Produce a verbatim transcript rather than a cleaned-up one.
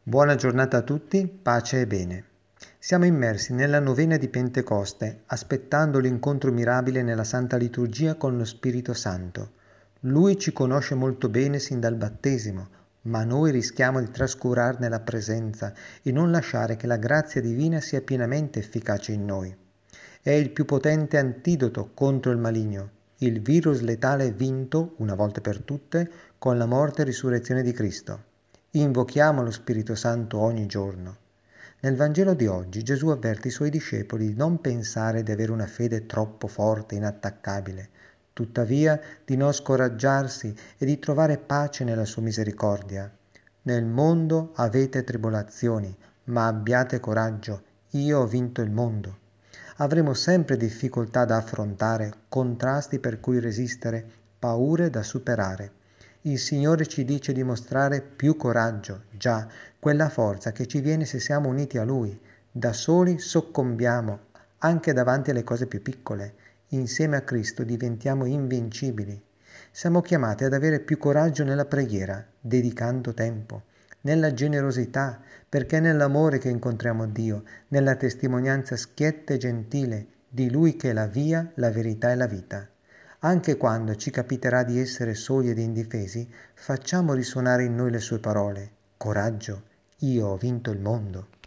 Buona giornata a tutti, pace e bene. Siamo immersi nella novena di Pentecoste, aspettando l'incontro mirabile nella Santa Liturgia con lo Spirito Santo. Lui ci conosce molto bene sin dal battesimo, ma noi rischiamo di trascurarne la presenza e non lasciare che la grazia divina sia pienamente efficace in noi. È il più potente antidoto contro il maligno, il virus letale vinto, una volta per tutte, con la morte e risurrezione di Cristo. Invochiamo lo Spirito Santo ogni giorno. Nel Vangelo di oggi Gesù avverte i suoi discepoli di non pensare di avere una fede troppo forte e inattaccabile, tuttavia di non scoraggiarsi e di trovare pace nella sua misericordia. Nel mondo avete tribolazioni, ma abbiate coraggio, io ho vinto il mondo. Avremo sempre difficoltà da affrontare, contrasti per cui resistere, paure da superare. Il Signore ci dice di mostrare più coraggio, già, quella forza che ci viene se siamo uniti a Lui. Da soli soccombiamo, anche davanti alle cose più piccole. Insieme a Cristo diventiamo invincibili. Siamo chiamati ad avere più coraggio nella preghiera, dedicando tempo, nella generosità, perché è nell'amore che incontriamo Dio, nella testimonianza schietta e gentile di Lui che è la via, la verità e la vita. Anche quando ci capiterà di essere soli ed indifesi, facciamo risuonare in noi le sue parole. Coraggio, io ho vinto il mondo.